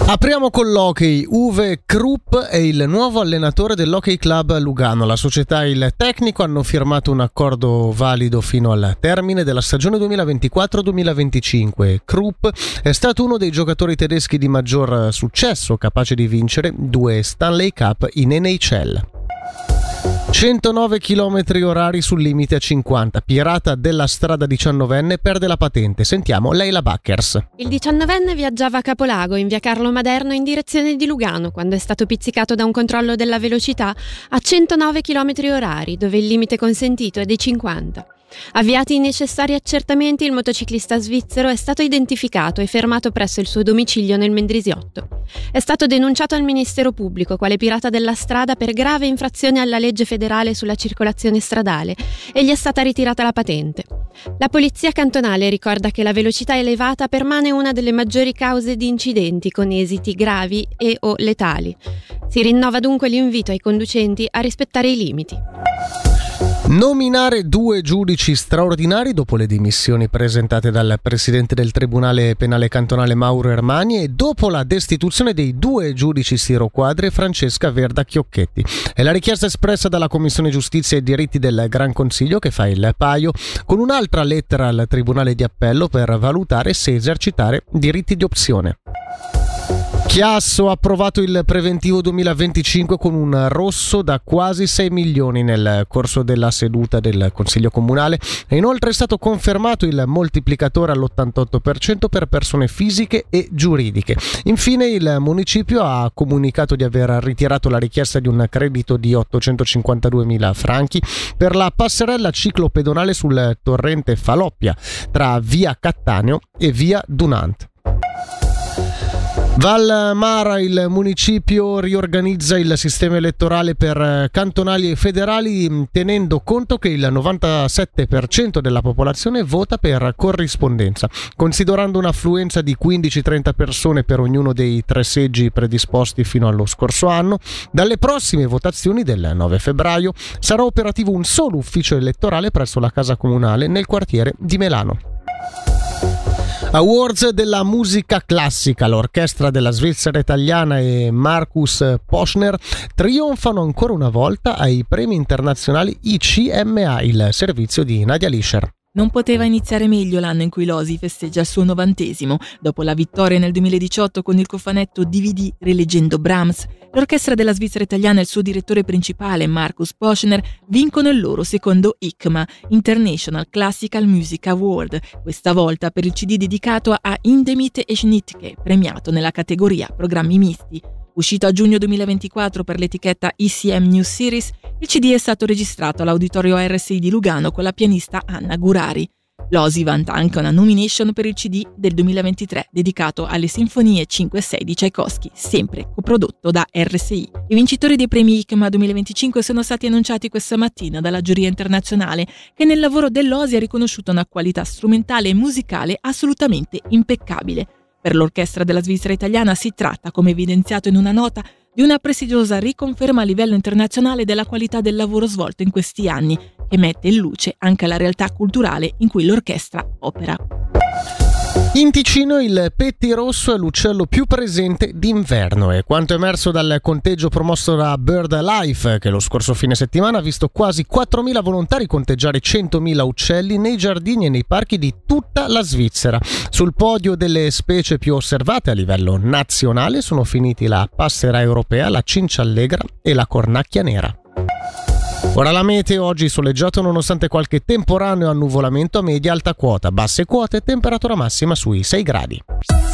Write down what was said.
Apriamo con l'hockey. Uwe Krupp è il nuovo allenatore dell'Hockey Club Lugano. La società e il tecnico hanno firmato un accordo valido fino al termine della stagione 2024-2025. Krupp è stato uno dei giocatori tedeschi di maggior successo, capace di vincere 2 Stanley Cup in NHL. 109 km orari sul limite a 50. Pirata della strada 19enne perde la patente. Sentiamo Leila Backers. Il 19enne viaggiava a Capolago in via Carlo Maderno in direzione di Lugano quando è stato pizzicato da un controllo della velocità a 109 km orari, dove il limite consentito è di 50. Avviati i necessari accertamenti, il motociclista svizzero è stato identificato e fermato presso il suo domicilio nel Mendrisiotto. È stato denunciato al Ministero Pubblico quale pirata della strada per grave infrazione alla legge federale sulla circolazione stradale e gli è stata ritirata la patente. La polizia cantonale ricorda che la velocità elevata permane una delle maggiori cause di incidenti con esiti gravi e o letali. Si rinnova dunque l'invito ai conducenti a rispettare i limiti. Nominare 2 giudici straordinari dopo le dimissioni presentate dal presidente del Tribunale Penale Cantonale Mauro Ermani e dopo la destituzione dei 2 giudici Siro Quadri e Francesca Verda Chiocchetti. È la richiesta espressa dalla Commissione Giustizia e Diritti del Gran Consiglio, che fa il paio con un'altra lettera al Tribunale di Appello per valutare se esercitare diritti di opzione. Chiasso ha approvato il preventivo 2025 con un rosso da quasi 6 milioni nel corso della seduta del Consiglio Comunale e inoltre è stato confermato il moltiplicatore all'88% per persone fisiche e giuridiche. Infine il municipio ha comunicato di aver ritirato la richiesta di un credito di 852.000 franchi per la passerella ciclopedonale sul torrente Faloppia tra via Cattaneo e via Dunant. Val Mara, il municipio riorganizza il sistema elettorale per cantonali e federali tenendo conto che il 97% della popolazione vota per corrispondenza, considerando un'affluenza di 15-30 persone per ognuno dei 3 seggi predisposti fino allo scorso anno. Dalle prossime votazioni del 9 febbraio sarà operativo un solo ufficio elettorale presso la Casa Comunale nel quartiere di Melano. Awards della musica classica. L'orchestra della Svizzera italiana e Markus Poschner trionfano ancora una volta ai premi internazionali ICMA, il servizio di Nadia Lischer. Non poteva iniziare meglio l'anno in cui l'Osi festeggia il suo 90°. Dopo la vittoria nel 2018 con il cofanetto DVD rileggendo Brahms, l'orchestra della Svizzera italiana e il suo direttore principale Markus Poschner vincono il loro secondo ICMA, International Classical Music Award, questa volta per il CD dedicato a Hindemith e Schnittke, premiato nella categoria Programmi Misti. Uscito a giugno 2024 per l'etichetta ECM New Series, il CD è stato registrato all'Auditorio RSI di Lugano con la pianista Anna Gurari. L'Osi vanta anche una nomination per il CD del 2023 dedicato alle Sinfonie 5 e 6 di Tchaikovsky, sempre coprodotto da RSI. I vincitori dei premi ICMA 2025 sono stati annunciati questa mattina dalla giuria internazionale, che nel lavoro dell'Osi ha riconosciuto una qualità strumentale e musicale assolutamente impeccabile. Per l'orchestra della Svizzera italiana si tratta, come evidenziato in una nota, di una prestigiosa riconferma a livello internazionale della qualità del lavoro svolto in questi anni, che mette in luce anche la realtà culturale in cui l'orchestra opera. In Ticino il pettirosso è l'uccello più presente d'inverno e quanto emerso dal conteggio promosso da BirdLife, che lo scorso fine settimana ha visto quasi 4.000 volontari conteggiare 100.000 uccelli nei giardini e nei parchi di tutta la Svizzera. Sul podio delle specie più osservate a livello nazionale sono finiti la passera europea, la cinciallegra e la cornacchia nera. Ora la meteo, oggi soleggiato nonostante qualche temporaneo annuvolamento a media alta quota, basse quote, temperatura massima sui 6 gradi.